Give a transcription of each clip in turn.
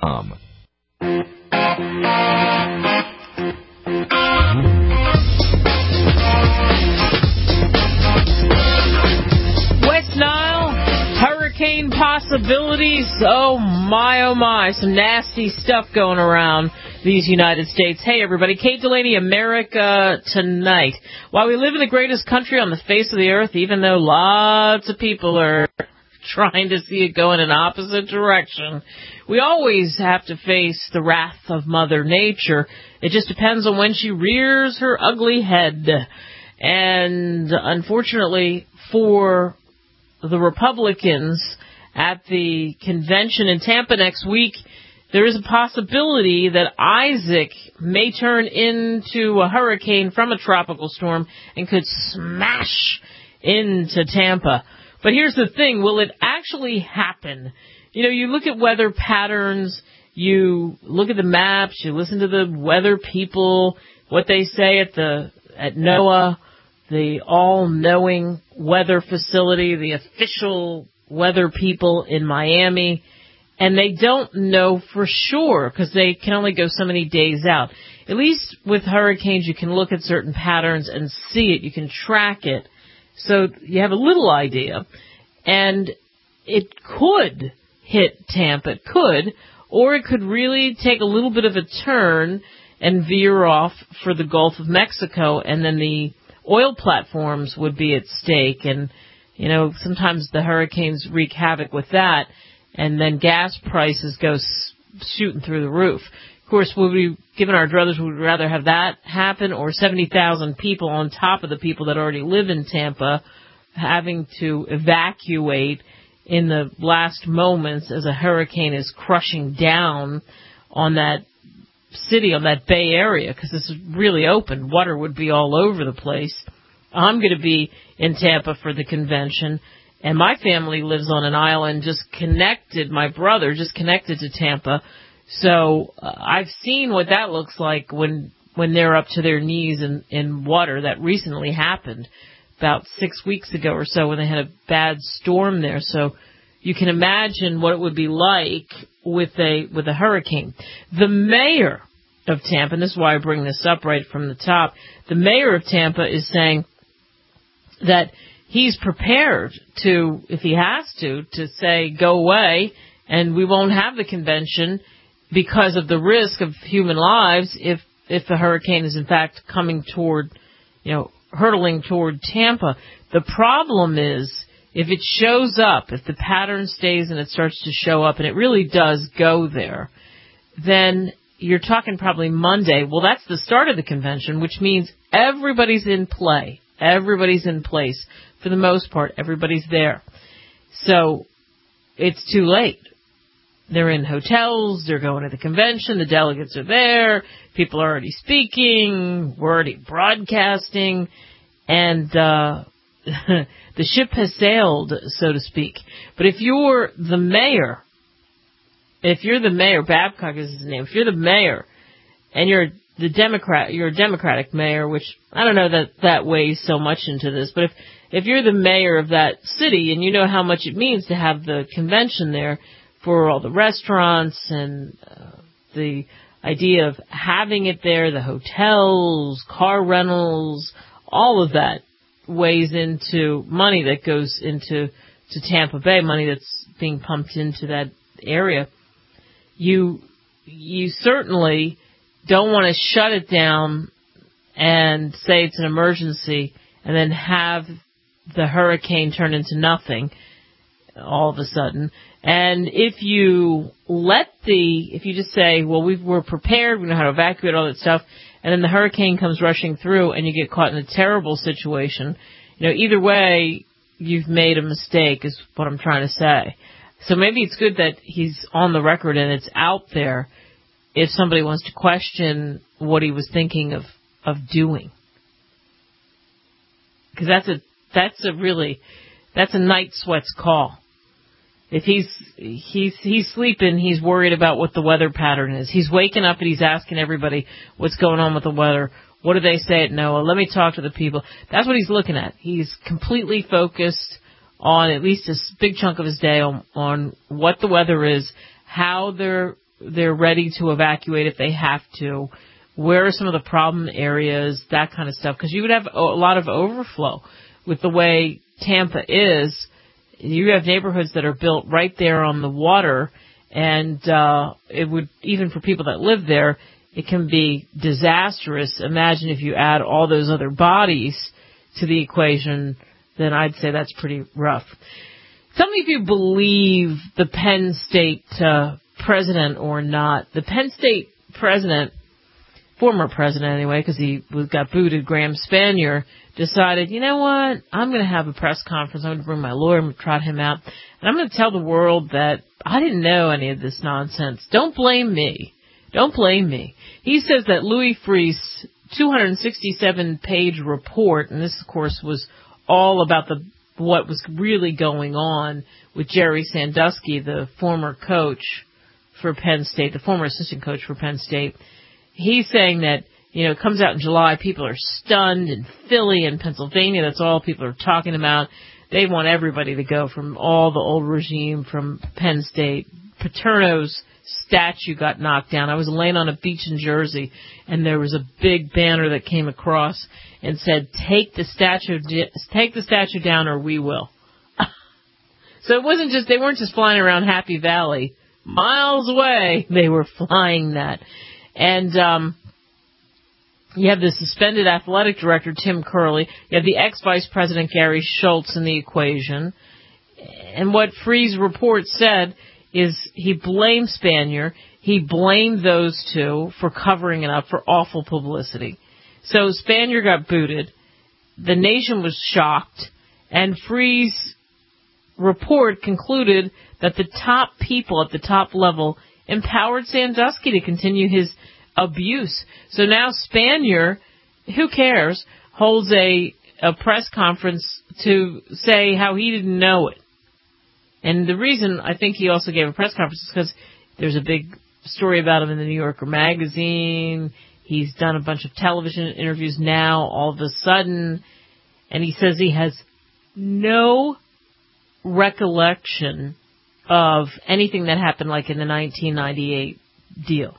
West Nile, hurricane possibilities. Oh my, some nasty stuff going around these United States. Hey everybody, Kate Delaney, America Tonight. While we live in the greatest country on the face of the earth, even though lots of people are trying to see it go in an opposite direction, we always have to face the wrath of Mother Nature. It just depends on when she rears her ugly head. And unfortunately for the Republicans at the convention in Tampa next week, there is a possibility that Isaac may turn into a hurricane from a tropical storm and could smash into Tampa. But here's the thing, will it actually happen? You know, you look at weather patterns, you look at the maps, you listen to the weather people, what they say at NOAA, the all-knowing weather facility, the official weather people in Miami, and they don't know for sure because they can only go so many days out. At least with hurricanes, you can look at certain patterns and see it. You can track it. So you have a little idea. And it could hit Tampa. It could. Or it could really take a little bit of a turn and veer off for the Gulf of Mexico. And then the oil platforms would be at stake. And, you know, sometimes the hurricanes wreak havoc with that. And then gas prices go shooting through the roof. Of course, given our druthers, would we rather have that happen or 70,000 people on top of the people that already live in Tampa having to evacuate in the last moments as a hurricane is crushing down on that city, on that Bay Area, because this is really open. Water would be all over the place. I'm going to be in Tampa for the convention. And my family lives on an island my brother just connected to Tampa. So I've seen what that looks like when they're up to their knees in water. That recently happened about 6 weeks ago or so when they had a bad storm there. So you can imagine what it would be like with a hurricane. The mayor of Tampa, and this is why I bring this up right from the top, the mayor of Tampa is saying that he's prepared to, if he has to say go away and we won't have the convention because of the risk of human lives if the hurricane is in fact coming toward, hurtling toward Tampa. The problem is if it shows up, if the pattern stays and it starts to show up and it really does go there, then you're talking probably Monday. Well, that's the start of the convention, which means everybody's in play. Everybody's in place. For the most part, everybody's there. So it's too late. They're in hotels. They're going to the convention. The delegates are there. People are already speaking. We're already broadcasting. And the ship has sailed, so to speak. But if you're the mayor, Babcock is his name, if you're the mayor and you're a Democratic mayor, which I don't know that weighs so much into this, but if you're the mayor of that city and you know how much it means to have the convention there for all the restaurants and the idea of having it there, the hotels, car rentals, all of that weighs into money that goes into Tampa Bay, money that's being pumped into that area. You certainly don't want to shut it down and say it's an emergency and then have the hurricane turn into nothing all of a sudden. And if you just say, well, we're prepared, we know how to evacuate, all that stuff, and then the hurricane comes rushing through and you get caught in a terrible situation, either way, you've made a mistake is what I'm trying to say. So maybe it's good that he's on the record and it's out there if somebody wants to question what he was thinking of doing. Because that's a night sweats call. If he's sleeping, he's worried about what the weather pattern is. He's waking up and he's asking everybody what's going on with the weather. What do they say at NOAA? Let me talk to the people. That's what he's looking at. He's completely focused on at least a big chunk of his day on what the weather is, how they're they're ready to evacuate if they have to. Where are some of the problem areas, that kind of stuff? Because you would have a lot of overflow with the way Tampa is. You have neighborhoods that are built right there on the water, and it would, even for people that live there, it can be disastrous. Imagine if you add all those other bodies to the equation, then I'd say that's pretty rough. Tell me if you believe the Penn State president or not. The Penn State president, former president anyway, because he got booted, Graham Spanier, decided, you know what, I'm going to have a press conference. I'm going to bring my lawyer, I'm going to trot him out, and I'm going to tell the world that I didn't know any of this nonsense. Don't blame me. Don't blame me. He says that Louis Freeh's 267-page report, and this, of course, was all about what was really going on with Jerry Sandusky, the former coach for Penn State, the former assistant coach for Penn State. He's saying that, it comes out in July. People are stunned in Philly and Pennsylvania. That's all people are talking about. They want everybody to go from all the old regime from Penn State. Paterno's statue got knocked down. I was laying on a beach in Jersey, and there was a big banner that came across and said, take the statue down or we will. So it wasn't just, they weren't just flying around Happy Valley. Miles away, they were flying that. And you have the suspended athletic director, Tim Curley. You have the ex-vice president, Gary Schultz, in the equation. And what Freeh's report said is he blamed Spanier. He blamed those two for covering it up, for awful publicity. So Spanier got booted. The nation was shocked. And Freeh's report concluded that the top people at the top level empowered Sandusky to continue his abuse. So now Spanier, who cares, holds a press conference to say how he didn't know it. And the reason I think he also gave a press conference is because there's a big story about him in the New Yorker magazine. He's done a bunch of television interviews now, all of a sudden, and he says he has no recollection of anything that happened like in the 1998 deal.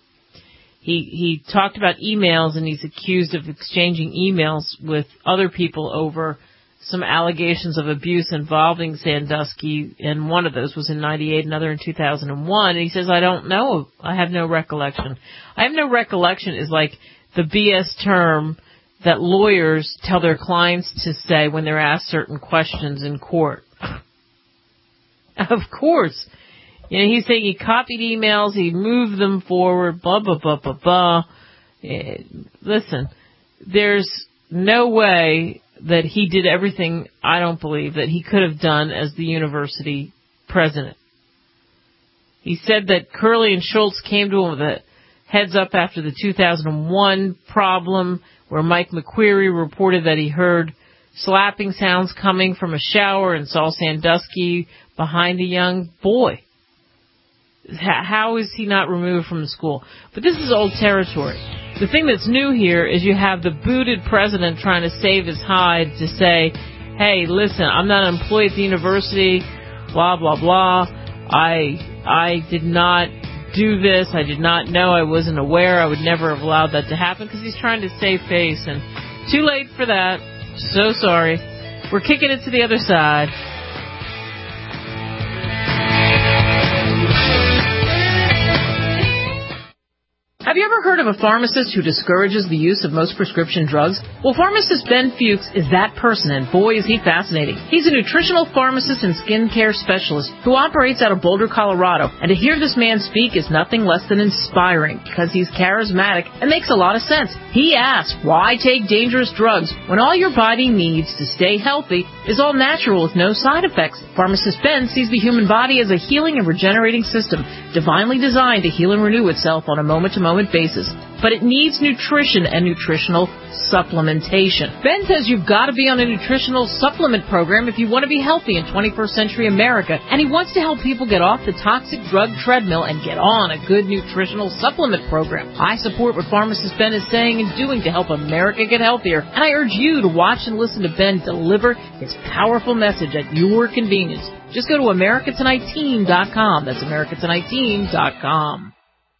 He talked about emails, and he's accused of exchanging emails with other people over some allegations of abuse involving Sandusky, and one of those was in 98, another in 2001. And he says, I don't know. I have no recollection. I have no recollection is like the BS term that lawyers tell their clients to say when they're asked certain questions in court. Of course. He's saying he copied emails, he moved them forward, blah, blah, blah, blah, blah. Listen, there's no way that he did everything, I don't believe, that he could have done as the university president. He said that Curley and Schultz came to him with a heads up after the 2001 problem where Mike McQueary reported that he heard slapping sounds coming from a shower and saw Sandusky behind a young boy. How is he not removed from the school? But this is old territory. The thing that's new here is you have the booted president trying to save his hide to say, hey, listen, I'm not an employee at the university, blah, blah, blah. I did not do this. I did not know. I wasn't aware. I would never have allowed that to happen because he's trying to save face. And too late for that. So sorry. We're kicking it to the other side. Have you ever heard of a pharmacist who discourages the use of most prescription drugs? Well, pharmacist Ben Fuchs is that person, and boy, is he fascinating. He's a nutritional pharmacist and skincare specialist who operates out of Boulder, Colorado. And to hear this man speak is nothing less than inspiring because he's charismatic and makes a lot of sense. He asks, why take dangerous drugs when all your body needs to stay healthy is all natural with no side effects? Pharmacist Ben sees the human body as a healing and regenerating system, divinely designed to heal and renew itself on a moment-to-moment basis. But it needs nutrition and nutritional supplementation. Ben says you've got to be on a nutritional supplement program if you want to be healthy in 21st century America, and he wants to help people get off the toxic drug treadmill and get on a good nutritional supplement program. I support what pharmacist Ben is saying and doing to help America get healthier, and I urge you to watch and listen to Ben deliver his powerful message at your convenience. Just go to AmericaTonightTeam.com. That's AmericaTonightTeam.com.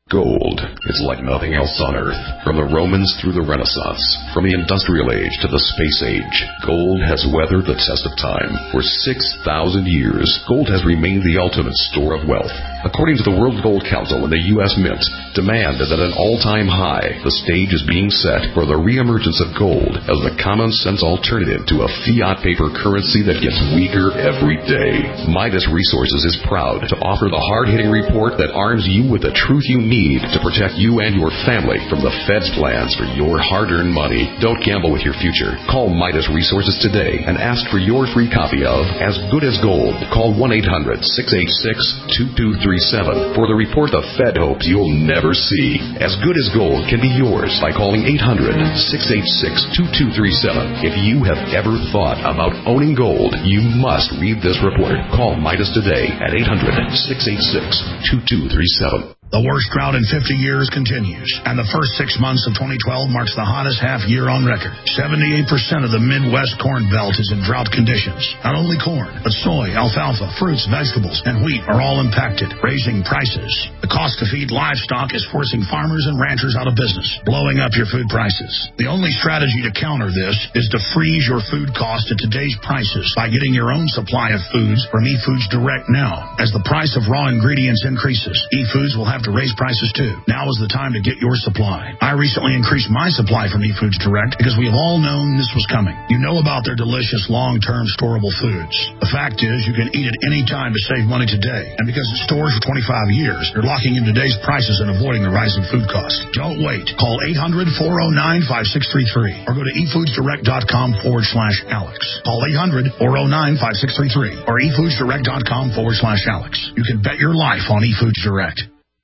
Gold is like nothing else on Earth. From the Romans through the Renaissance, from the Industrial Age to the Space Age, gold has weathered the test of time. For 6,000 years, gold has remained the ultimate store of wealth. According to the World Gold Council and the U.S. Mint, demand is at an all-time high. The stage is being set for the reemergence of gold as the common-sense alternative to a fiat paper currency that gets weaker every day. Midas Resources is proud to offer the hard-hitting report that arms you with the truth you need to protect you and your family from the Fed's plans for your hard-earned money. Don't gamble with your future. Call Midas Resources today and ask for your free copy of As Good as Gold. Call 1-800-686-2237 for the report the Fed hopes you'll never see. As Good as Gold can be yours by calling 800-686-2237. If you have ever thought about owning gold, you must read this report. Call Midas today at 800-686-2237. The worst drought in 50 years continues, and the first 6 months of 2012 marks the hottest half year on record. 78% of the Midwest Corn Belt is in drought conditions. Not only corn, but soy, alfalfa, fruits, vegetables, and wheat are all impacted, raising prices. The cost to feed livestock is forcing farmers and ranchers out of business, blowing up your food prices. The only strategy to counter this is to freeze your food cost at today's prices by getting your own supply of foods from eFoods Direct now. As the price of raw ingredients increases, eFoods will have to raise prices too. Now is the time to get your supply. I recently increased my supply from eFoods Direct because we have all known this was coming. You know about their delicious long-term storable foods. The fact is you can eat it any time to save money today. And because it stores for 25 years, you're locking in today's prices and avoiding the rising food costs. Don't wait. Call 800-409-5633 or go to efoodsdirect.com/Alex. Call 800-409-5633 or efoodsdirect.com/Alex. You can bet your life on eFoods Direct.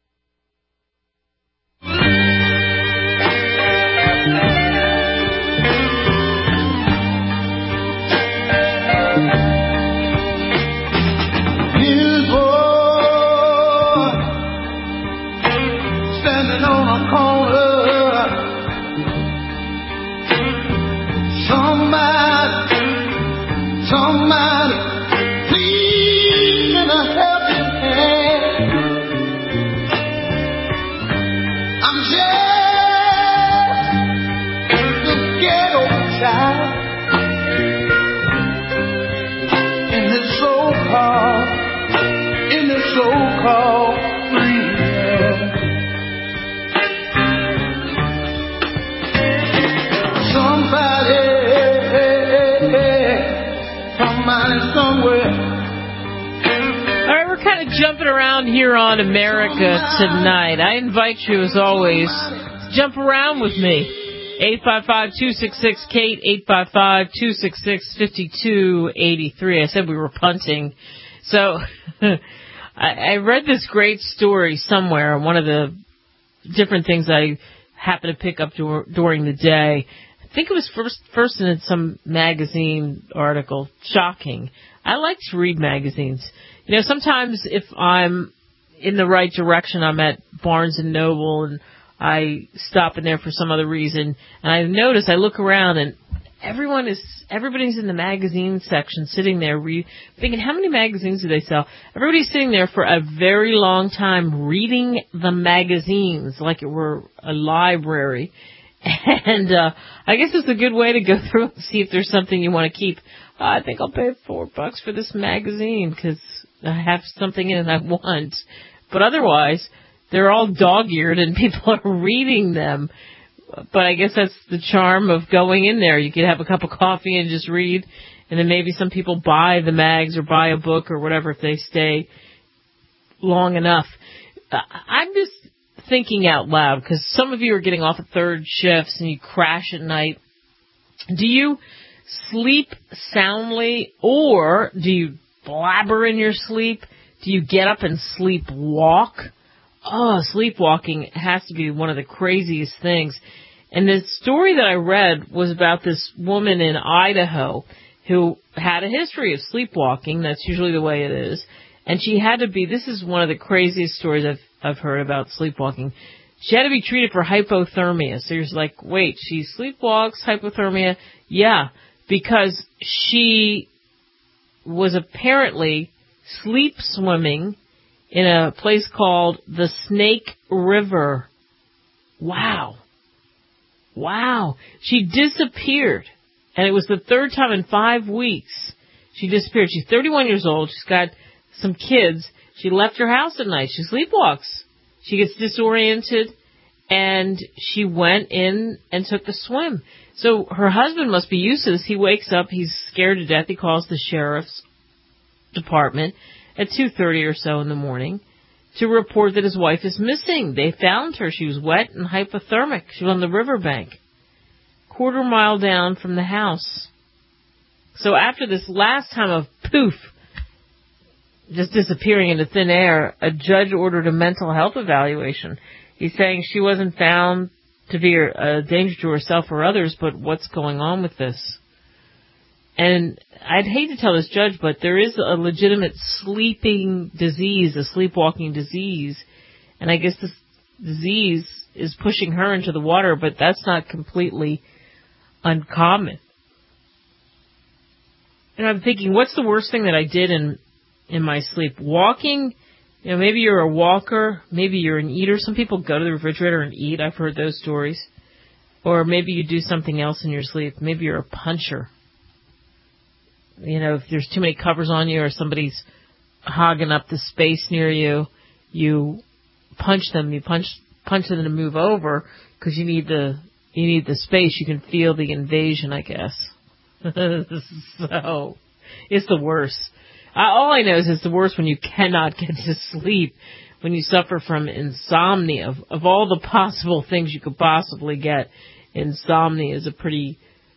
Jumping around here on America Tonight. I invite you, as always, to jump around with me. 855-266-KATE, 855-266-5283. I said we were punting. So I read this great story somewhere, one of the different things I happened to pick up during the day. I think it was first in some magazine article. Shocking. I like to read magazines. You know, sometimes if I'm in the right direction, I'm at Barnes & Noble and I stop in there for some other reason, and I notice, I look around and everybody's in the magazine section sitting there thinking, how many magazines do they sell? Everybody's sitting there for a very long time reading the magazines like it were a library. And I guess it's a good way to go through and see if there's something you want to keep. I think I'll pay $4 for this magazine because I have something in it I want. But otherwise, they're all dog-eared and people are reading them. But I guess that's the charm of going in there. You could have a cup of coffee and just read, and then maybe some people buy the mags or buy a book or whatever if they stay long enough. I'm just thinking out loud because some of you are getting off at third shifts and you crash at night. Do you sleep soundly, or do you blabber in your sleep? Do you get up and sleepwalk? Oh, sleepwalking has to be one of the craziest things. And the story that I read was about this woman in Idaho who had a history of sleepwalking. That's usually the way it is. And she had to be, this is one of the craziest stories I've heard about sleepwalking. She had to be treated for hypothermia. So you're like, wait, she sleepwalks, hypothermia? Yeah, because she was apparently sleep swimming in a place called the Snake River. Wow. She disappeared. And it was the third time in 5 weeks she disappeared. She's 31 years old. She's got some kids. She left her house at night. She sleepwalks. She gets disoriented, and she went in and took a swim. So her husband must be used to this. He wakes up. He's scared to death. He calls the sheriff's department at 2:30 or so in the morning to report that his wife is missing. They found her. She was wet and hypothermic. She was on the riverbank, quarter-mile down from the house. So after this last time of poof, just disappearing into thin air, a judge ordered a mental health evaluation. He's saying she wasn't found to be a danger to herself or others, but what's going on with this? And I'd hate to tell this judge, but there is a legitimate sleeping disease, a sleepwalking disease, and I guess this disease is pushing her into the water, but that's not completely uncommon. And I'm thinking, what's the worst thing that I did in my sleep? Walking, maybe you're a walker, maybe you're an eater. Some people go to the refrigerator and eat. I've heard those stories. Or maybe you do something else in your sleep. Maybe you're a puncher. If there's too many covers on you or somebody's hogging up the space near you, you punch them. You punch them to move over because you need the space. You can feel the invasion, I guess. So it's the worst. All I know is it's the worst when you cannot get to sleep, when you suffer from insomnia. Of all the possible things you could possibly get, insomnia is a pretty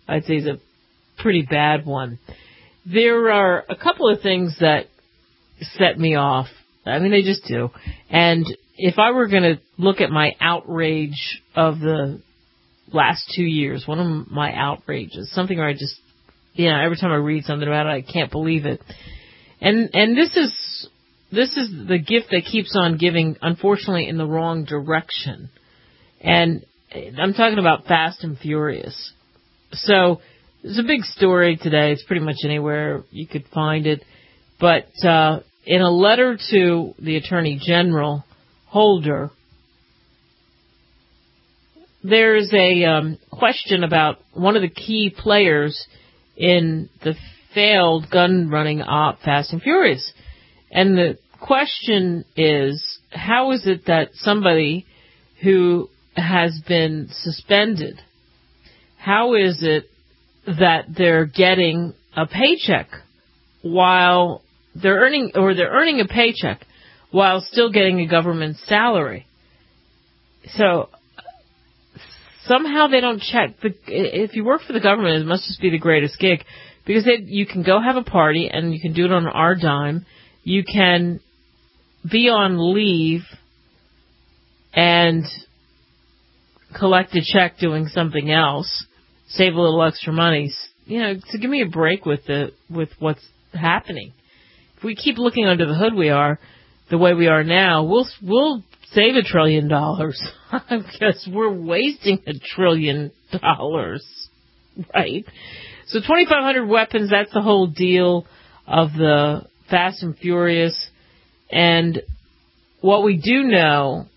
bad one. There are a couple of things that set me off. I mean, they just do. And if I were going to look at my outrage of the last 2 years, one of my outrages, something where I just, every time I read something about it, I can't believe it. And this is the gift that keeps on giving, unfortunately, in the wrong direction. And I'm talking about Fast and Furious. So there's a big story today. It's pretty much anywhere you could find it. But in a letter to the Attorney General, Holder, there's a question about one of the key players in the failed gun-running op Fast and Furious. And the question is, how is it that somebody who has been suspended, how is it that they're getting a paycheck while they're earning a paycheck while still getting a government salary? So somehow they don't check. If you work for the government, it must just be the greatest gig, because you can go have a party and you can do it on our dime. You can be on leave and collect a check doing something else, save a little extra money. To give me a break with what's happening. If we keep looking under the hood, the way we are now, we'll save $1 trillion. Because we're wasting $1 trillion, right? So 2,500 weapons, that's the whole deal of the Fast and Furious. And what we do know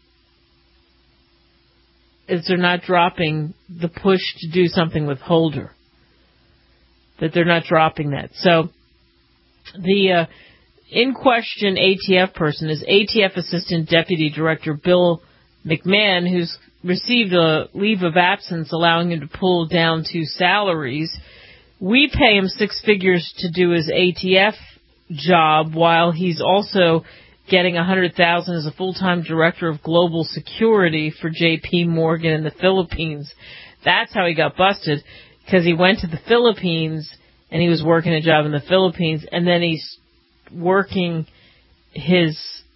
is they're not dropping the push to do something with Holder. That they're not dropping that. So the in question ATF person is ATF Assistant Deputy Director Bill McMahon, who's received a leave of absence allowing him to pull down 2 salaries. We pay him 6 figures to do his ATF job while he's also getting $100,000 as a full-time director of global security for J.P. Morgan in the Philippines. That's how he got busted, because he went to the Philippines and he was working a job in the Philippines, and then he's working his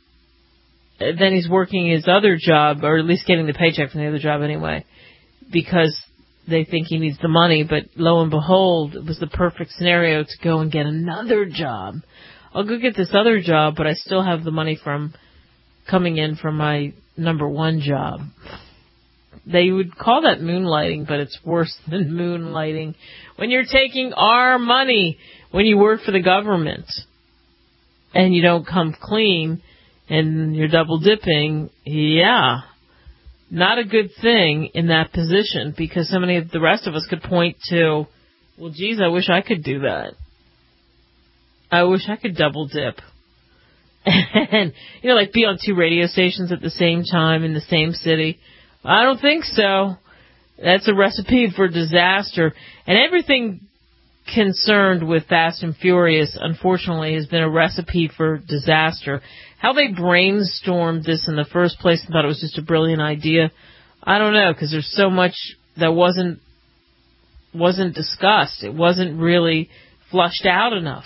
other job, or at least getting the paycheck from the other job anyway, because they think he needs the money. But lo and behold, it was the perfect scenario to go and get another job. I'll go get this other job, but I still have the money from coming in from my number 1 job. They would call that moonlighting, but it's worse than moonlighting when you're taking our money when you work for the government and you don't come clean and you're double dipping, yeah, not a good thing in that position, because so many of the rest of us could point to, well, geez, I wish I could do that. I wish I could double dip. And, like be on 2 radio stations at the same time in the same city. I don't think so. That's a recipe for disaster. And everything concerned with Fast and Furious, unfortunately, has been a recipe for disaster. How they brainstormed this in the first place and thought it was just a brilliant idea, I don't know, because there's so much that wasn't discussed. It wasn't really flushed out enough.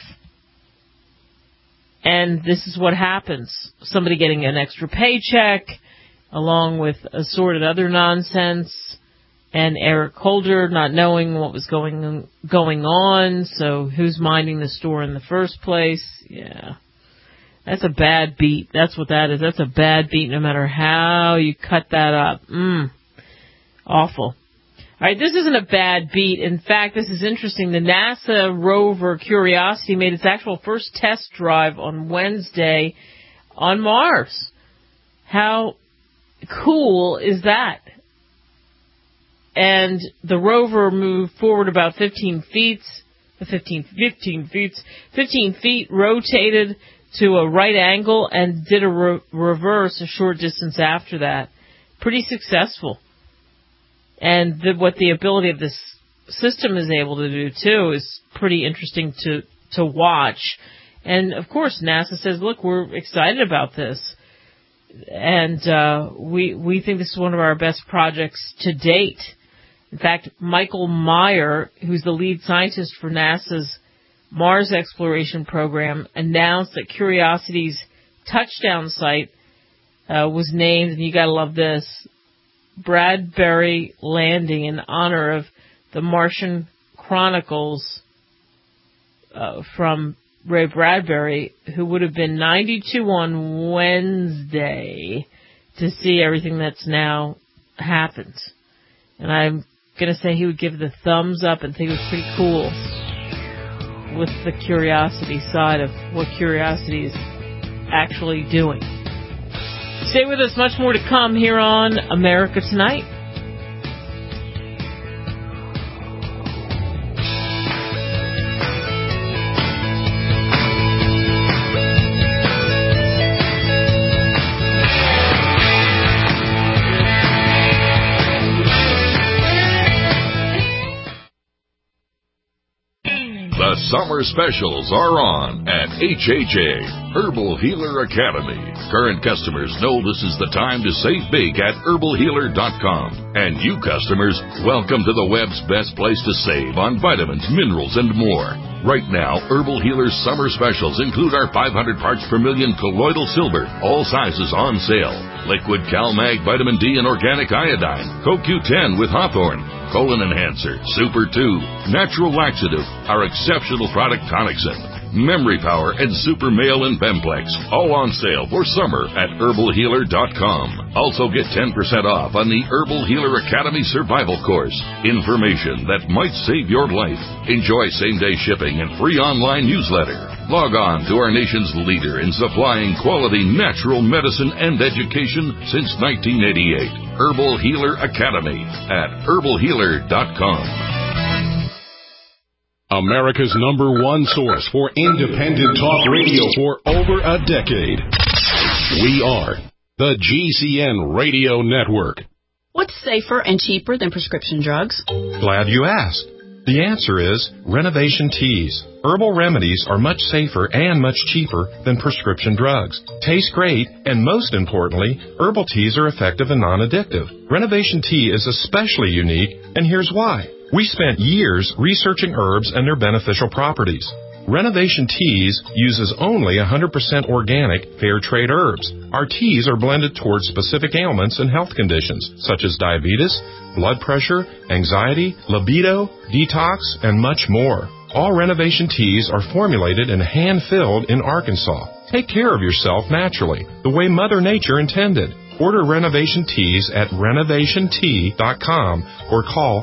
And this is what happens. Somebody getting an extra paycheck, along with assorted other nonsense, and Eric Holder not knowing what was going on, so who's minding the store in the first place? Yeah. That's a bad beat. That's what that is. That's a bad beat no matter how you cut that up. Awful. All right, this isn't a bad beat. In fact, this is interesting. The NASA rover Curiosity made its actual first test drive on Wednesday on Mars. How cool is that? And the rover moved forward about 15 feet, rotated to a right angle, and did a reverse a short distance after that. Pretty successful. And what the ability of this system is able to do, too, is pretty interesting to watch. And, of course, NASA says, look, we're excited about this. And we think this is one of our best projects to date. In fact, Michael Meyer, who's the lead scientist for NASA's Mars exploration program, announced that Curiosity's touchdown site was named, and you gotta love this, Bradbury Landing, in honor of the Martian Chronicles from Ray Bradbury, who would have been 92 on Wednesday, to see everything that's now happened. And I'm going to say he would give the thumbs up and think it was pretty cool with the Curiosity side of what Curiosity is actually doing. Stay with us. Much more to come here on America Tonight. Summer specials are on at HHA, Herbal Healer Academy. Current customers know this is the time to save big at herbalhealer.com. And you customers, welcome to the web's best place to save on vitamins, minerals, and more. Right now, Herbal Healer's summer specials include our 500 parts per million colloidal silver, all sizes on sale. Liquid CalMag Vitamin D and Organic Iodine, CoQ10 with Hawthorne, Colon Enhancer, Super 2, Natural Laxative, our exceptional product Tonicsyn, Memory Power, and Super Male and Bemplex, all on sale for summer at herbalhealer.com. Also get 10% off on the Herbal Healer Academy Survival Course. Information that might save your life. Enjoy same-day shipping and free online newsletter. Log on to our nation's leader in supplying quality natural medicine and education since 1988. Herbal Healer Academy at herbalhealer.com. America's #1 source for independent talk radio for over a decade. We are the GCN Radio Network. What's safer and cheaper than prescription drugs? Glad you asked. The answer is Renovation Teas. Herbal remedies are much safer and much cheaper than prescription drugs. Taste great, and most importantly, herbal teas are effective and non-addictive. Renovation Tea is especially unique, and here's why. We spent years researching herbs and their beneficial properties. Renovation Teas uses only 100% organic, fair trade herbs. Our teas are blended towards specific ailments and health conditions, such as diabetes, blood pressure, anxiety, libido, detox, and much more. All Renovation Teas are formulated and hand-filled in Arkansas. Take care of yourself naturally, the way Mother Nature intended. Order Renovation Teas at renovationtea.com or call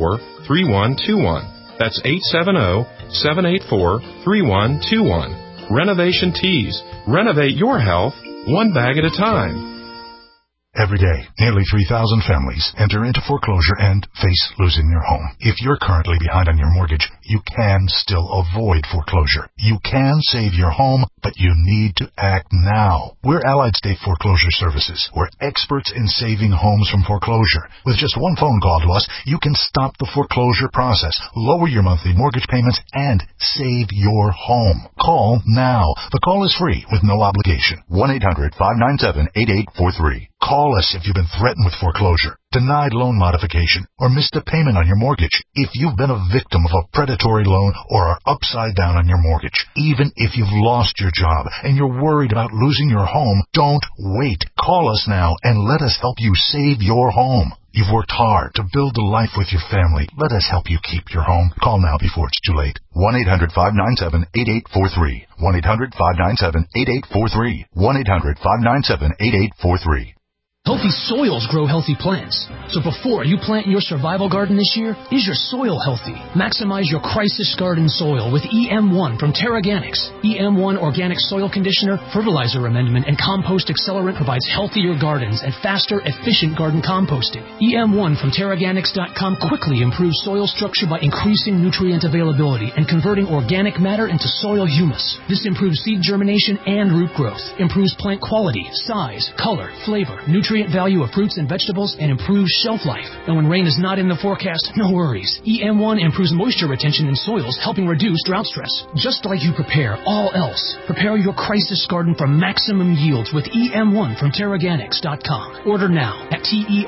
870-784-3121. That's 870-784-3121. Renovation Teas. Renovate your health one bag at a time. Every day, nearly 3,000 families enter into foreclosure and face losing their home. If you're currently behind on your mortgage, you can still avoid foreclosure. You can save your home, but you need to act now. We're Allied State Foreclosure Services. We're experts in saving homes from foreclosure. With just one phone call to us, you can stop the foreclosure process, lower your monthly mortgage payments, and save your home. Call now. The call is free with no obligation. 1-800-597-8843. Call us if you've been threatened with foreclosure, denied loan modification, or missed a payment on your mortgage. If you've been a victim of a predatory loan or are upside down on your mortgage, even if you've lost your job and you're worried about losing your home, don't wait. Call us now and let us help you save your home. You've worked hard to build a life with your family. Let us help you keep your home. Call now before it's too late. 1-800-597-8843. 1-800-597-8843. 1-800-597-8843. Healthy soils grow healthy plants. So before you plant your survival garden this year, is your soil healthy? Maximize your crisis garden soil with EM1 from Terraganics. EM1 Organic Soil Conditioner, Fertilizer Amendment, and Compost Accelerant provides healthier gardens and faster, efficient garden composting. EM1 from Terraganics.com quickly improves soil structure by increasing nutrient availability and converting organic matter into soil humus. This improves seed germination and root growth, improves plant quality, size, color, flavor, nutrient value of fruits and vegetables, and improves shelf life. And when rain is not in the forecast, no worries. EM1 improves moisture retention in soils, helping reduce drought stress. Just like you prepare all else, prepare your crisis garden for maximum yields with EM1 from Terraganics.com. Order now at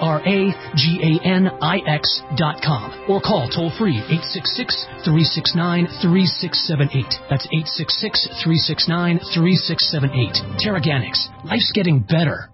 TERAGANIX.com or call toll-free 866-369-3678. That's 866-369-3678. Terraganics. Life's getting better.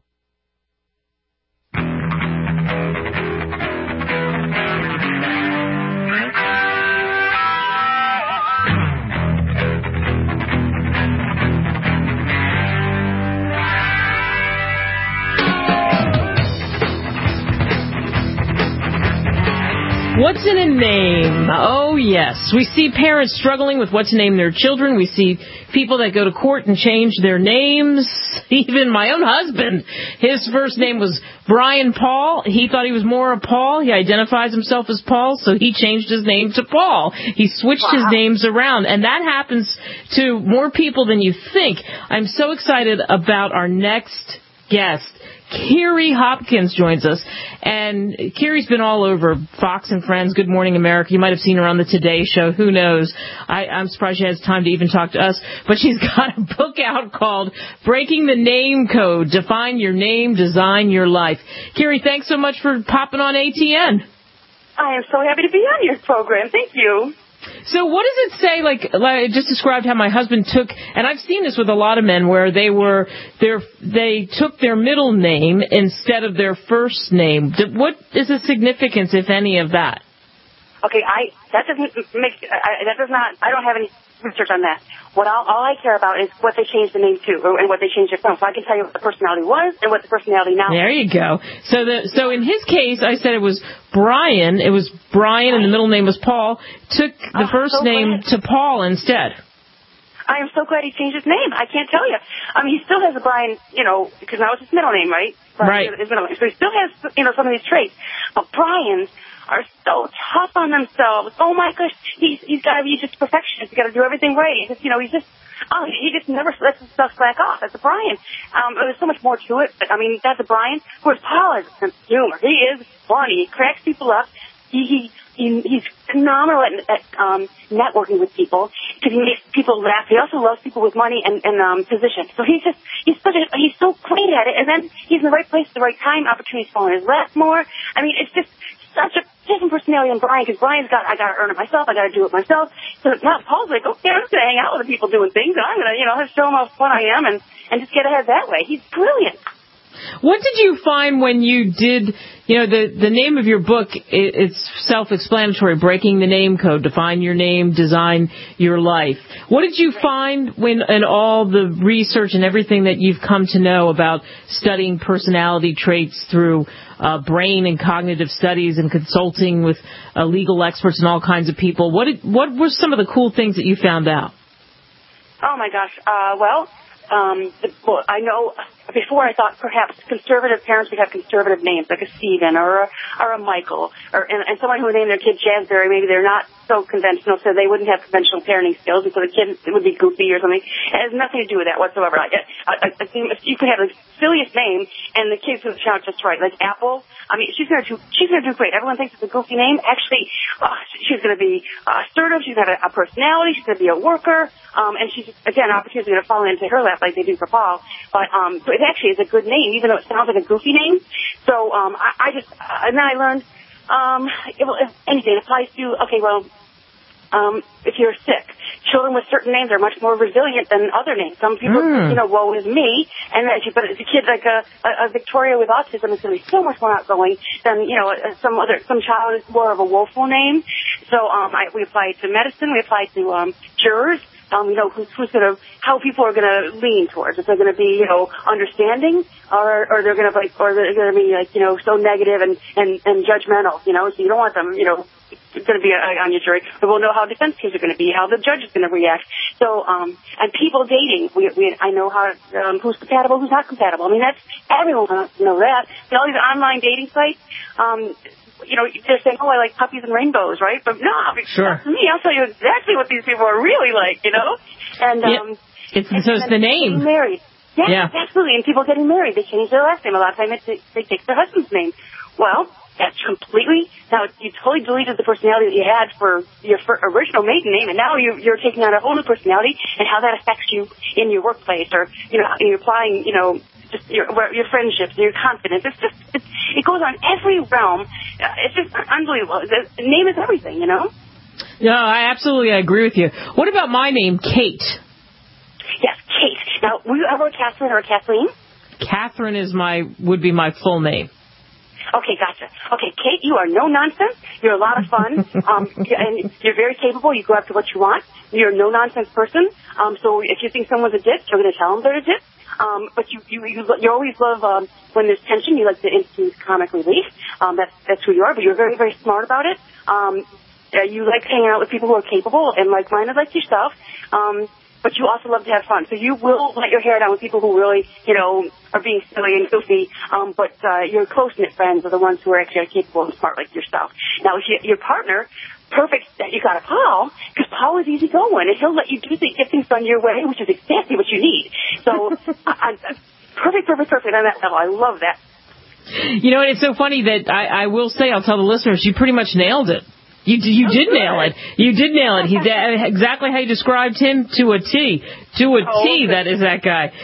What's in a name? Oh, yes. We see parents struggling with what to name their children. We see people that go to court and change their names. Even my own husband, his first name was Brian Paul. He thought he was more a Paul. He identifies himself as Paul, so he changed his name to Paul. He switched his names around, and that happens to more people than you think. I'm so excited about our next guest. Carrie Hopkins joins us, and Carrie's been all over Fox and Friends, Good Morning America. You might have seen her on the Today Show. Who knows? I'm surprised she has time to even talk to us. But she's got a book out called Breaking the Name Code. Define your name, design your life. Carrie, thanks so much for popping on ATN. I am so happy to be on your program. Thank you. So what does it say, like I just described how my husband took, and I've seen this with a lot of men, where they took their middle name instead of their first name. What is the significance, if any, of that? Okay, I don't have any research on that. All I care about is what they changed the name to, and what they changed it from. So I can tell you what the personality was and what the personality now is. There you go. So in his case, I said it was Brian. It was Brian, and the middle name was Paul. Took the first name to Paul instead. I am so glad he changed his name. I can't tell you. I mean, he still has a Brian, because now it's his middle name, right? Right. His middle name. So he still has, some of these traits. But Brian's are so tough on themselves. Oh my gosh, he's got to be just perfectionist. He's got to do everything right. He just never lets his stuff slack off. That's a Brian. There's so much more to it. But I mean, that's a Brian. Whereas Paul has a sense of humor. He is funny. He cracks people up. He's phenomenal at networking with people because he makes people laugh. He also loves people with money and position. So he's so great at it. And then he's in the right place at the right time. Opportunities fall in his lap more. I mean, it's just such a different personality than Brian, because Brian's I got to earn it myself. I got to do it myself. So now Paul's like, okay, I'm just going to hang out with the people doing things, and I'm going to, show him how fun I am and just get ahead that way. He's brilliant. What did you find when you did, the name of your book, it's self-explanatory, Breaking the Name Code, define your name, design your life. What did you find in all the research and everything that you've come to know about studying personality traits through brain and cognitive studies and consulting with legal experts and all kinds of people? What were some of the cool things that you found out? Oh, my gosh. Well, I know before I thought perhaps conservative parents would have conservative names, like a Stephen or a Michael, and someone who would name their kid Jansbury. Maybe they're not so conventional, so they wouldn't have conventional parenting skills, and so the kid would be goofy or something. It has nothing to do with that whatsoever. You could have the silliest name, and the kids would shout just right, like Apple. I mean, she's gonna do great. Everyone thinks it's a goofy name. Actually, she's gonna be assertive. She's gonna have a personality. She's gonna be a worker, and she's again opportunities are gonna fall into her lap like they do for Paul. But so it actually is a good name, even though it sounds like a goofy name. So and then I learned if anything applies to if you're sick. Children with certain names are much more resilient than other names. Some people, woe is me, but it's a kid like a Victoria with autism is going to be so much more outgoing than, some child is more of a woeful name. So, we apply it to medicine, we apply it to, jurors. How people are going to lean towards. If they're going to be, understanding, or they're going to be so negative and judgmental, so you don't want them, it's going to be on your jury. But we'll know how defense teams are going to be, how the judge is going to react. So, and people dating, I know how, who's compatible, who's not compatible. I mean, everyone wants to know that. And all these online dating sites, they're saying, I like puppies and rainbows, right? But no, sure. To me, I'll tell you exactly what these people are really like, And, it's the name. Getting married. Yeah, absolutely. And people getting married, they change their last name. A lot of times they take their husband's name. Well, that's completely, now you totally deleted the personality that you had for your original maiden name, and now you're taking on a whole new personality, and how that affects you in your workplace, or, you're applying, just your friendships, your confidence. It goes on every realm. It's just unbelievable. The name is everything, No, I absolutely agree with you. What about my name, Kate? Yes, Kate. Now, were you ever a Catherine or a Kathleen? Catherine would be my full name. Okay, gotcha. Okay, Kate, you are no nonsense. You're a lot of fun, and you're very capable. You go after what you want. You're a no nonsense person. So if you think someone's a dick, you're going to tell them they're a dick. But you always love when there's tension. You like to instant comic relief. That's who you are. But you're very, very smart about it. You like hanging out with people who are capable and like-minded like yourself. But you also love to have fun. So you will let your hair down with people who really, are being silly and goofy. But your close-knit friends are the ones who are actually capable and smart like yourself. Now, if your partner, perfect that you got a Paul, because Paul is easygoing, and he'll let you get things done your way, which is exactly what you need. So, perfect on that level. I love that. And it's so funny that I will say, I'll tell the listeners, you pretty much nailed it. You did nail it. You did nail it. Exactly how you described him to a T. To a T, that is that guy.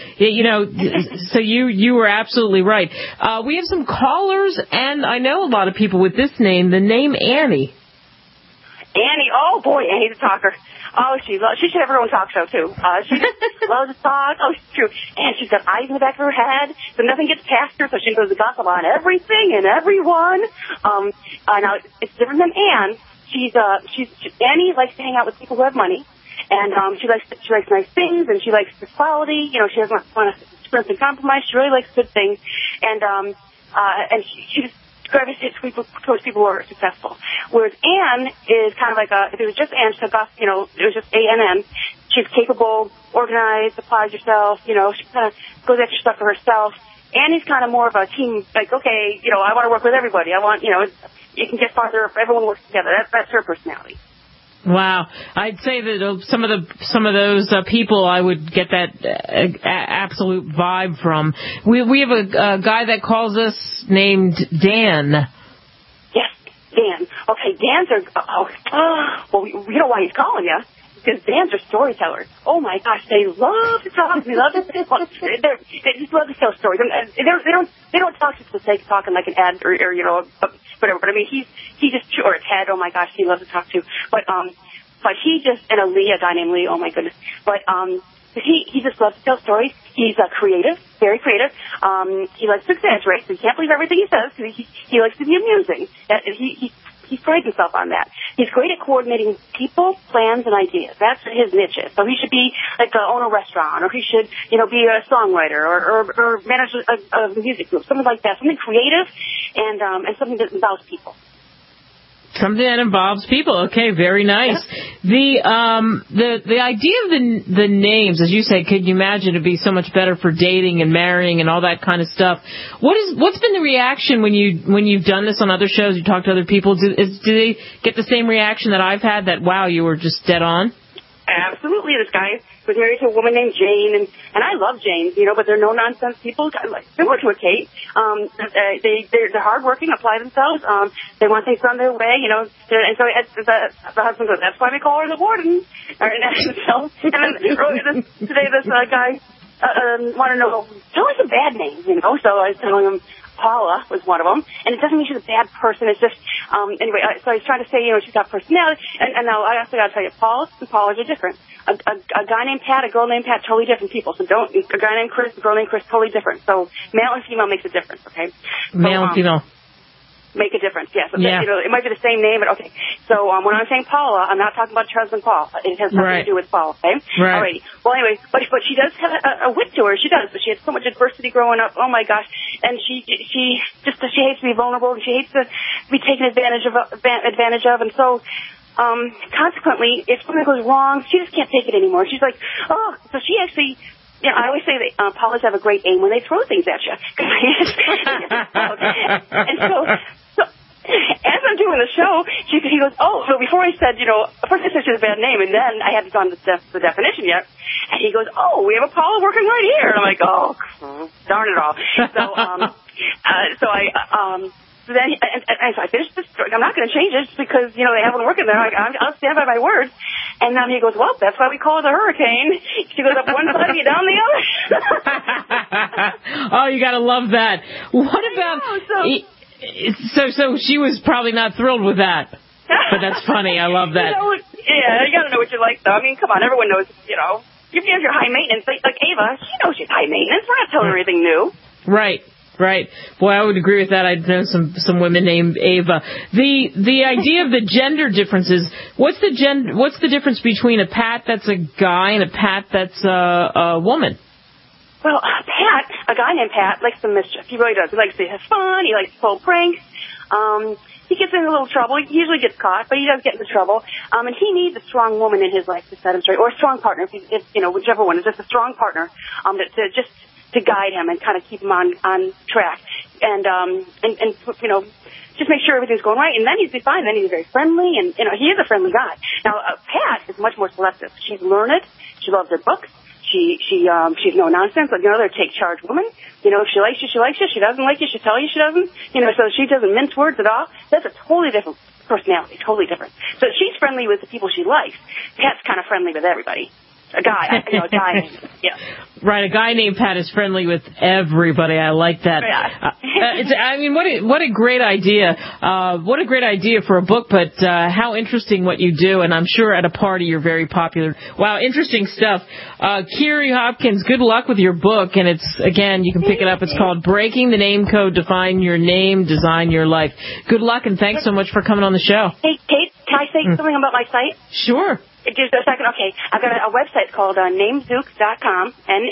So you were absolutely right. We have some callers, and I know a lot of people with this name, the name Annie. Annie, oh boy, Annie's a talker. Oh, she should have her own talk show too. She loves to talk. Oh, it's true. And she's got eyes in the back of her head, so nothing gets past her, so she goes to gossip on everything and everyone. Now it's different than Anne. Annie likes to hang out with people who have money, and she likes nice things, and she likes equality. She doesn't want to scrimp and compromise. She really likes good things, and she just gravitates towards people who are successful. Whereas Anne is kind of like if it was just Anne, she took off, it was just A-N-N. She's capable, organized, applies herself, she kind of goes after stuff for herself. Annie's kind of more of a team, like, okay, I want to work with everybody. I want, you can get farther if everyone works together. That's her personality. Wow. I'd say that some of those people I would get that absolute vibe from. We have a guy that calls us named Dan. Yes, Dan. Okay, Dan's well, you know why he's calling you. Because Dan's are storytellers. Oh my gosh, they love to talk. They love to. They just love to tell stories. They don't talk just for the sake of talking like an ad or whatever. But I mean, he's just, or a Ted. Oh my gosh, he loves to talk too. But he just, and a guy named Lee. Oh my goodness. But he just loves to tell stories. He's creative, very creative. He likes to exaggerate, so you can't believe everything he says. He likes to be amusing. He prides himself on that. He's great at coordinating people, plans, and ideas. That's his niche is. So he should be like own a restaurant, or he should, be a songwriter, or manage a music group, something like that. Something creative and something that involves people. Something that involves people. Okay, very nice. Yeah. The idea of the names, as you say, could you imagine it'd be so much better for dating and marrying and all that kind of stuff. What's been the reaction when you've done this on other shows? You talk to other people. Do they get the same reaction that I've had? That wow, you were just dead on. Absolutely. This guy was married to a woman named Jane, and I love Jane, but they're no-nonsense people, similar to a Kate. They're hardworking, apply themselves. They want things done their way, and so the husband goes, that's why we call her the warden. And then today this guy wanted to know, tell us a bad name, so I was telling him, Paula was one of them, and it doesn't mean she's a bad person. It's just anyway. So I was trying to say, she's got personality, and now I also got to tell you, Paula and Paula are different. A guy named Pat, a girl named Pat, totally different people. So a guy named Chris, a girl named Chris, totally different. So male and female makes a difference. Okay. Male and female. Make a difference, yes. Yeah. It might be the same name, but okay. So when I'm saying Paula, I'm not talking about your husband Paul. It has nothing to do with Paul, okay? Right. Alrighty. Well, anyway, but she does have a wit to her. She does, but she had so much adversity growing up. Oh my gosh! And she hates to be vulnerable, and she hates to be taken advantage of. And so, consequently, if something goes wrong, she just can't take it anymore. She's like, oh, so she actually. I always say that Paulas have a great aim when they throw things at you. And so as I'm doing the show, he goes, oh, so before I said, first I said she has a bad name, and then I hadn't gone to the definition yet. And he goes, oh, we have a Paula working right here. And I'm like, oh, darn it all. So then so I finished this story. I'm not going to change it just because, they have one working there. I'll stand by my words. And then he goes, well, that's why we call it a hurricane. She goes up one side of you, down the other. Oh, you got to love that. What about... So she was probably not thrilled with that. But that's funny. I love that. You got to know what you like, though. I mean, come on. Everyone knows, if you have your high maintenance, like Ava, she knows she's high maintenance. We're not telling her anything new. Right. Boy, I would agree with that. I'd know some women named Ava. The idea of the gender differences. What's the difference between a Pat that's a guy and a Pat that's a woman? Well, Pat, a guy named Pat, likes some mischief. He really does. He likes to have fun. He likes to pull pranks. He gets in a little trouble. He usually gets caught, but he does get into trouble. And he needs a strong woman in his life to set him straight, or a strong partner, if whichever one. It's just a strong partner to guide him and kind of keep him on track. And just make sure everything's going right. And then he'd be fine. Then he's very friendly, and he is a friendly guy. Now, Pat is much more selective. She's learned. She loves her books. She's no nonsense, like another take charge woman. If she likes you, she likes you. If she doesn't like you, she'll tell you she doesn't. So she doesn't mince words at all. That's a totally different personality, totally different. So she's friendly with the people she likes. Pat's kind of friendly with everybody. A guy, a guy. Yeah. Right, a guy named Pat is friendly with everybody. I like that. What a great idea. What a great idea for a book, but how interesting what you do, and I'm sure at a party you're very popular. Wow, interesting stuff. Kiri Hopkins, good luck with your book, and again, you can pick it up. It's called Breaking the Name Code, Define Your Name, Design Your Life. Good luck, and thanks so much for coming on the show. Hey, Kate, can I say something about my site? Sure. Just a second. Okay. I've got a website called namezook.com,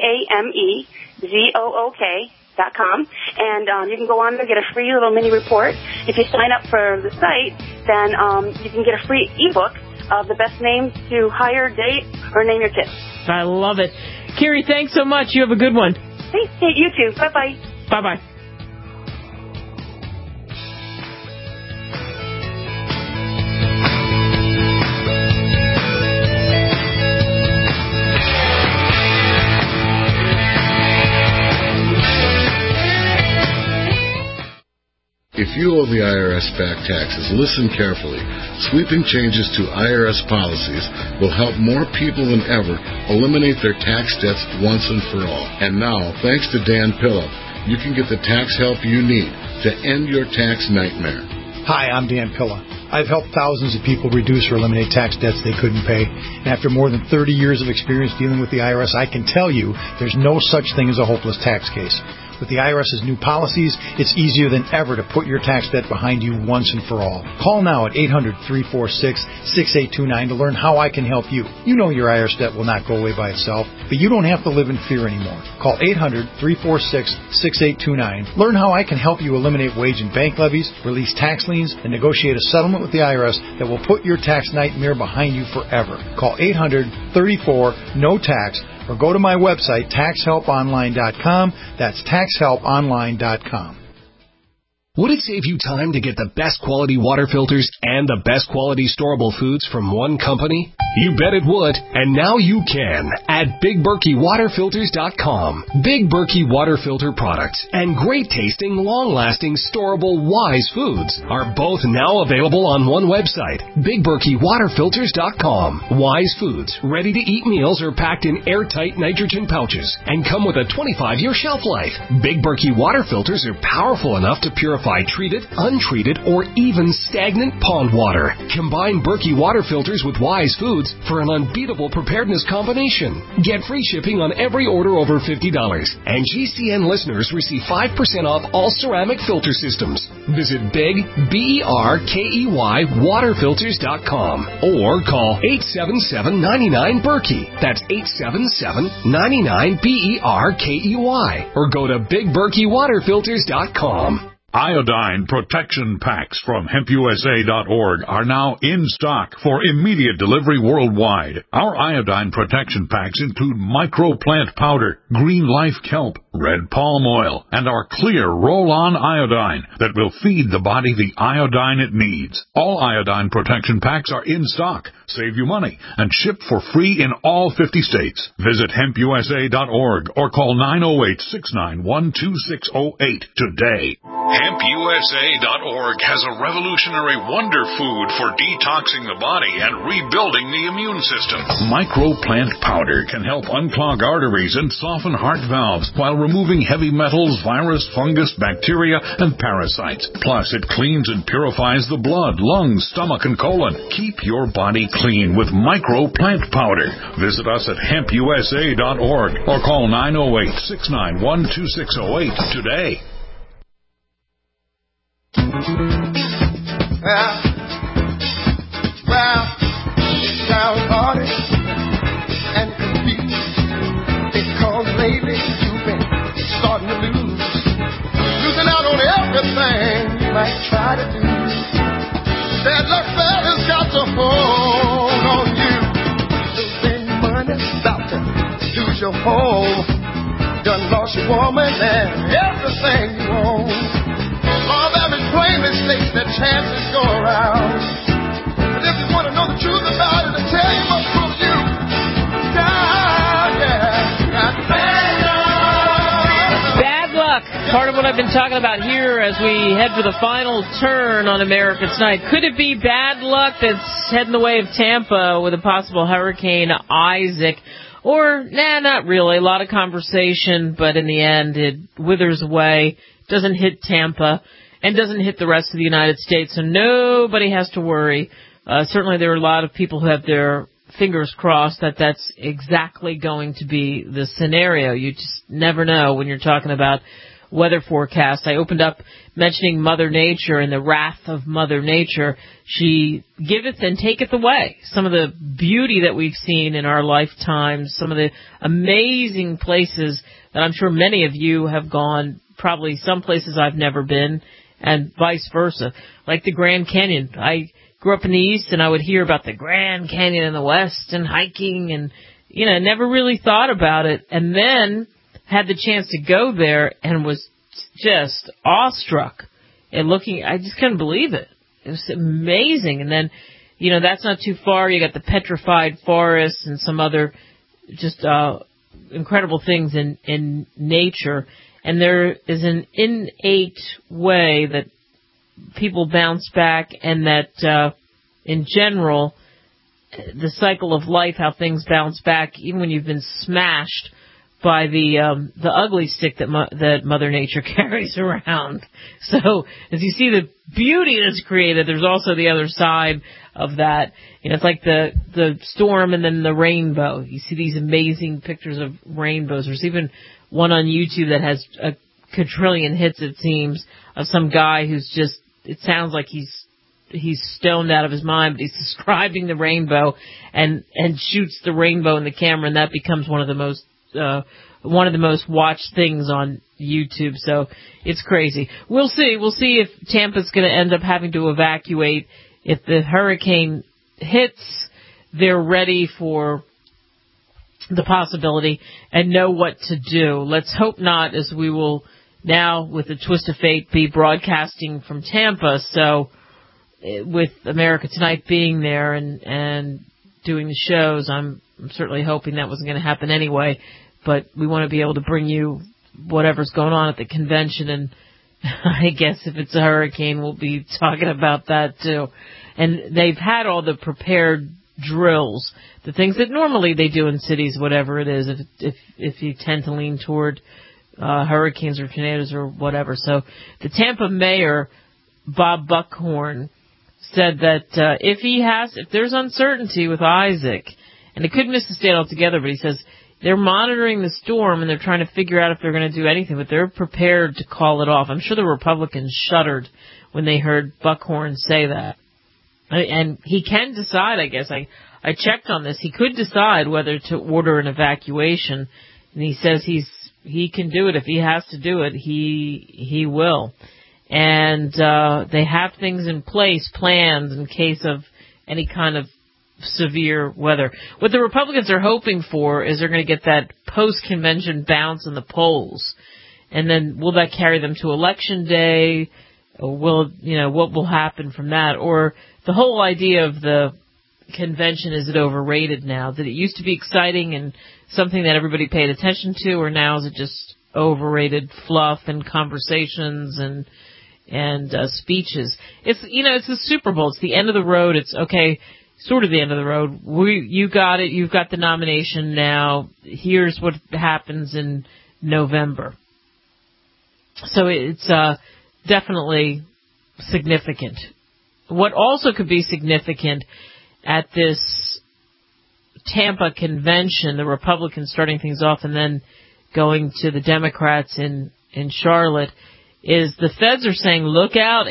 NAMEZOOK.com, and you can go on there, get a free little mini report. If you sign up for the site, then you can get a free ebook of the best names to hire, date, or name your kids. I love it. Kiri, thanks so much. You have a good one. Thanks, Kate. You too. Bye-bye. Bye-bye. If you owe the IRS back taxes, listen carefully. Sweeping changes to IRS policies will help more people than ever eliminate their tax debts once and for all. And now, thanks to Dan Pilla, you can get the tax help you need to end your tax nightmare. Hi, I'm Dan Pilla. I've helped thousands of people reduce or eliminate tax debts they couldn't pay. And after more than 30 years of experience dealing with the IRS, I can tell you there's no such thing as a hopeless tax case. With the IRS's new policies, it's easier than ever to put your tax debt behind you once and for all. Call now at 800-346-6829 to learn how I can help you. You know your IRS debt will not go away by itself, but you don't have to live in fear anymore. Call 800-346-6829. Learn how I can help you eliminate wage and bank levies, release tax liens, and negotiate a settlement with the IRS that will put your tax nightmare behind you forever. Call 800-34-NO-TAX or go to my website, taxhelponline.com. That's taxhelponline.com. Would it save you time to get the best quality water filters and the best quality storable foods from one company? You bet it would, and now you can at BigBerkeyWaterFilters.com. Big Berkey water filter products and great tasting, long-lasting, storable Wise foods are both now available on one website, BigBerkeyWaterFilters.com. Wise foods, ready-to-eat meals are packed in airtight nitrogen pouches and come with a 25-year shelf life. Big Berkey water filters are powerful enough to purify treated, untreated, or even stagnant pond water. Combine Berkey water filters with Wise foods for an unbeatable preparedness combination. Get free shipping on every order over $50. And GCN listeners receive 5% off all ceramic filter systems. Visit Big, BERKEY, waterfilters.com or call 877-99-BERKEY. That's 877-99-BERKEY or go to BigBerkeyWaterFilters.com. Iodine protection packs from HempUSA.org are now in stock for immediate delivery worldwide. Our iodine protection packs include microplant powder, green life kelp, red palm oil, and our clear roll-on iodine that will feed the body the iodine it needs. All iodine protection packs are in stock, save you money, and ship for free in all 50 states. Visit HempUSA.org or call 908-691-2608 today. HempUSA.org has a revolutionary wonder food for detoxing the body and rebuilding the immune system. Microplant powder can help unclog arteries and soften heart valves while removing heavy metals, virus, fungus, bacteria, and parasites. Plus, it cleans and purifies the blood, lungs, stomach, and colon. Keep your body clean with Microplant powder. Visit us at HempUSA.org or call 908-691-2608 today. Well, it sounds hard and confused because lately you've been starting to losing out on everything you might try to do. That luck fella's got to hold on you. Losing money, about to lose your home. Done lost your woman and everything you own. All very plainly states that chances go around. But if you want to know the truth about it, I'll tell you what's for you. Bad luck. Part of what I've been talking about here as we head for the final turn on America Tonight. Could it be bad luck that's heading the way of Tampa with a possible Hurricane Isaac? Or, not really. A lot of conversation, but in the end, it withers away. Doesn't hit Tampa and doesn't hit the rest of the United States, so nobody has to worry. Certainly there are a lot of people who have their fingers crossed that that's exactly going to be the scenario. You just never know when you're talking about weather forecast. I opened up mentioning Mother Nature and the wrath of Mother Nature. She giveth and taketh away. Some of the beauty that we've seen in our lifetimes, some of the amazing places that I'm sure many of you have gone, probably some places I've never been, and vice versa, like the Grand Canyon. I grew up in the East, and I would hear about the Grand Canyon in the West and hiking, and, never really thought about it, and then had the chance to go there and was just awestruck and I just couldn't believe it. It was amazing. And then, that's not too far. You got the petrified forests and some other just incredible things in nature. And there is an innate way that people bounce back, and that in general, the cycle of life, how things bounce back, even when you've been smashed by the ugly stick that Mother Nature carries around. So as you see the beauty that's created, there's also the other side of that. It's like the storm and then the rainbow. You see these amazing pictures of rainbows. There's even one on YouTube that has a quadrillion hits, it seems, of some guy who's just, it sounds like he's stoned out of his mind, but he's describing the rainbow and shoots the rainbow in the camera, and that becomes one of the most watched things on YouTube. So it's crazy. We'll see. We'll see if Tampa's going to end up having to evacuate. If the hurricane hits, they're ready for the possibility and know what to do. Let's hope not, as we will now, with the twist of fate, be broadcasting from Tampa. So with America Tonight being there and doing the shows, I'm certainly hoping that wasn't going to happen anyway. But we want to be able to bring you whatever's going on at the convention. And I guess if it's a hurricane, we'll be talking about that too. And they've had all the prepared drills, the things that normally they do in cities, whatever it is, if you tend to lean toward hurricanes or tornadoes or whatever. So the Tampa mayor, Bob Buckhorn, said that if there's uncertainty with Isaac, and it could miss the state altogether, but he says they're monitoring the storm and they're trying to figure out if they're going to do anything, but they're prepared to call it off. I'm sure the Republicans shuddered when they heard Buckhorn say that. And he can decide, I guess. I checked on this. He could decide whether to order an evacuation, and he says he can do it. If he has to do it, he will. And they have things in place, planned in case of any kind of severe weather. What the Republicans are hoping for is they're going to get that post-convention bounce in the polls. And then will that carry them to Election Day? Or what will happen from that? Or the whole idea of the convention, is it overrated now? Did it used to be exciting and something that everybody paid attention to, or now is it just overrated fluff and conversations and speeches? It's the Super Bowl. It's the end of the road. It's okay, sort of the end of the road. You got it. You've got the nomination now. Here's what happens in November. So it's definitely significant. What also could be significant at this Tampa convention, the Republicans starting things off and then going to the Democrats in Charlotte, is the feds are saying, look out,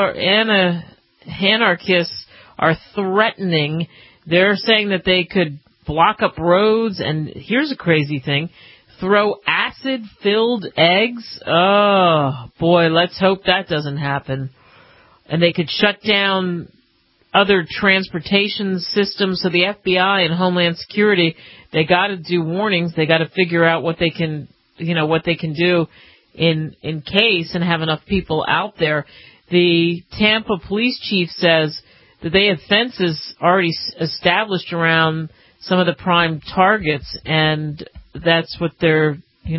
anarchists are threatening. They're saying that they could block up roads, and here's a crazy thing, throw acid-filled eggs. Oh, boy, let's hope that doesn't happen. And they could shut down other transportation systems. So the FBI and Homeland Security, they got to do warnings. They got to figure out what they can do in case, and have enough people out there. The Tampa police chief says that they have fences already established around some of the prime targets, and that's what they're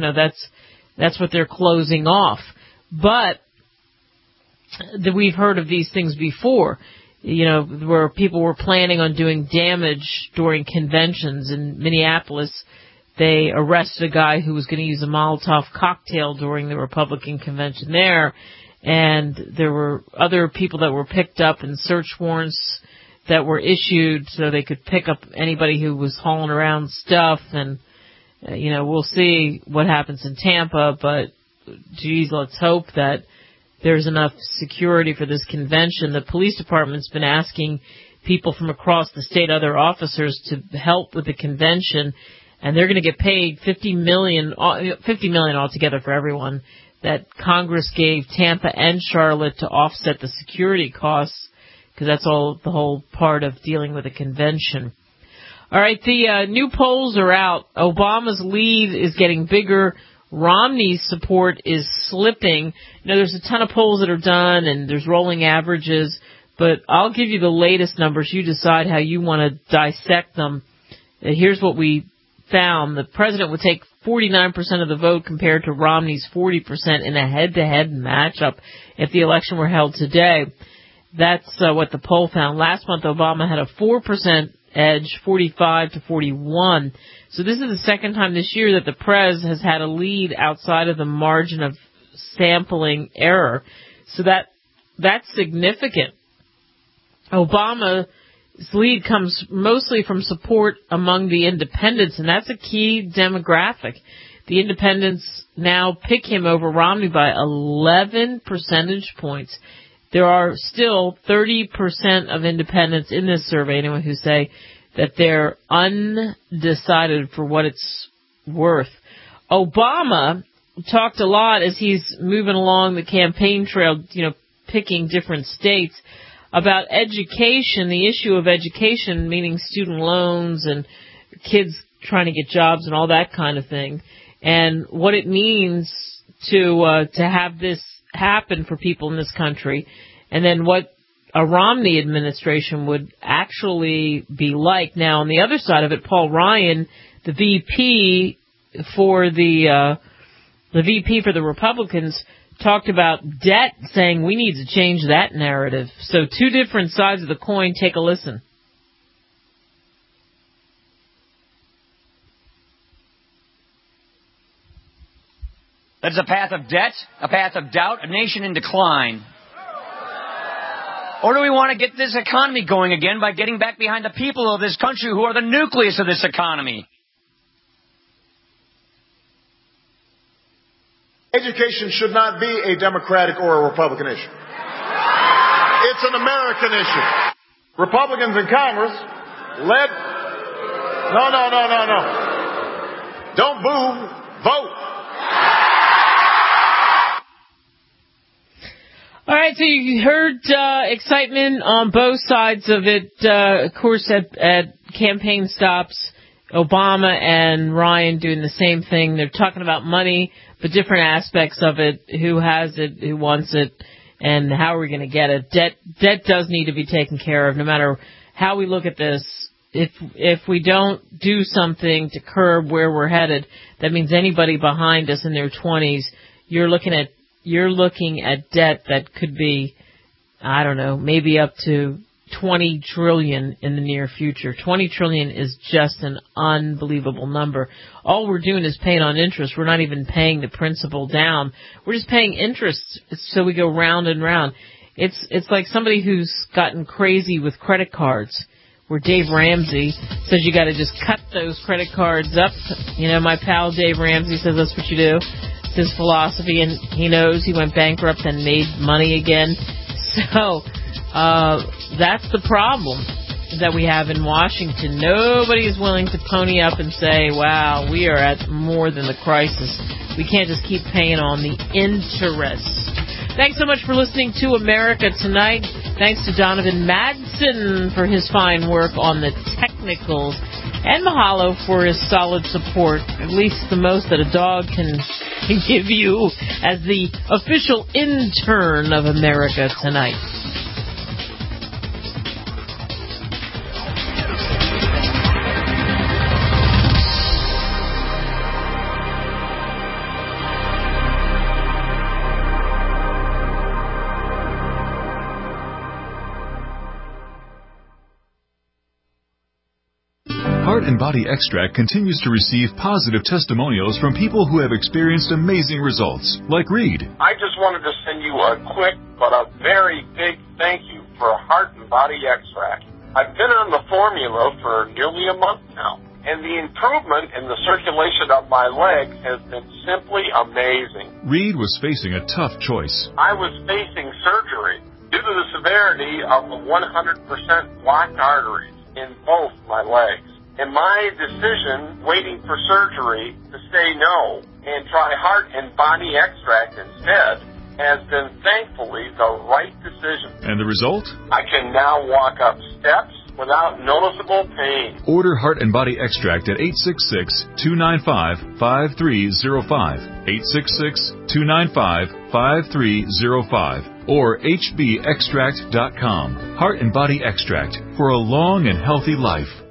closing off. But we've heard of these things before, where people were planning on doing damage during conventions. In Minneapolis, they arrested a guy who was going to use a Molotov cocktail during the Republican convention there, and there were other people that were picked up and search warrants that were issued so they could pick up anybody who was hauling around stuff. And we'll see what happens in Tampa, but geez, let's hope that there's enough security for this convention. The police department's been asking people from across the state, other officers, to help with the convention, and they're going to get paid $50 million altogether for everyone that Congress gave Tampa and Charlotte to offset the security costs, because that's all the whole part of dealing with a convention. All right, the new polls are out. Obama's lead is getting bigger. Romney's support is slipping. There's a ton of polls that are done, and there's rolling averages, but I'll give you the latest numbers. You decide how you want to dissect them. Here's what we found. The president would take 49% of the vote compared to Romney's 40% in a head-to-head matchup if the election were held today. That's what the poll found. Last month, Obama had a 4% edge, 45-41. So this is the second time this year that the Prez has had a lead outside of the margin of sampling error. So that's significant. Obama's lead comes mostly from support among the independents, and that's a key demographic. The independents now pick him over Romney by 11 percentage points. There are still 30% of independents in this survey, anyone who say that they're undecided for what it's worth. Obama talked a lot as he's moving along the campaign trail, picking different states, about education, the issue of education, meaning student loans and kids trying to get jobs and all that kind of thing, and what it means to have this happen for people in this country, and then what a Romney administration would actually be like. Now, on the other side of it, Paul Ryan, the VP for the Republicans, talked about debt, saying we need to change that narrative. So two different sides of the coin. Take a listen. That's a path of debt, a path of doubt, a nation in decline. Or do we want to get this economy going again by getting back behind the people of this country who are the nucleus of this economy? Education should not be a Democratic or a Republican issue. It's an American issue. Republicans in Congress led... No. Don't boo. Vote. All right, so you heard excitement on both sides of it. Of course, at campaign stops, Obama and Ryan doing the same thing. They're talking about money, but different aspects of it, who has it, who wants it, and how are we going to get it. Debt does need to be taken care of, no matter how we look at this. If we don't do something to curb where we're headed, that means anybody behind us in their 20s, you're looking at debt that could be, I don't know, maybe up to $20 trillion in the near future. $20 trillion is just an unbelievable number. All we're doing is paying on interest. We're not even paying the principal down. We're just paying interest, so we go round and round. It's like somebody who's gotten crazy with credit cards, where Dave Ramsey says you got to just cut those credit cards up. My pal Dave Ramsey says that's what you do. It's his philosophy, and he knows he went bankrupt and made money again. So that's the problem that we have in Washington. Nobody is willing to pony up and say, wow, we are at more than the crisis. We can't just keep paying on the interest. Thanks so much for listening to America Tonight. Thanks to Donovan Madsen for his fine work on the technicals, and Mahalo for his solid support, at least the most that a dog can give you as the official intern of America Tonight. Heart and Body Extract continues to receive positive testimonials from people who have experienced amazing results, like Reed. I just wanted to send you a quick but a very big thank you for Heart and Body Extract. I've been on the formula for nearly a month now, and the improvement in the circulation of my legs has been simply amazing. Reed was facing a tough choice. I was facing surgery due to the severity of the 100% blocked arteries in both my legs. And my decision, waiting for surgery, to say no and try Heart and Body Extract instead, has been thankfully the right decision. And the result? I can now walk up steps without noticeable pain. Order Heart and Body Extract at 866-295-5305, 866-295-5305, or hbextract.com. Heart and Body Extract for a long and healthy life.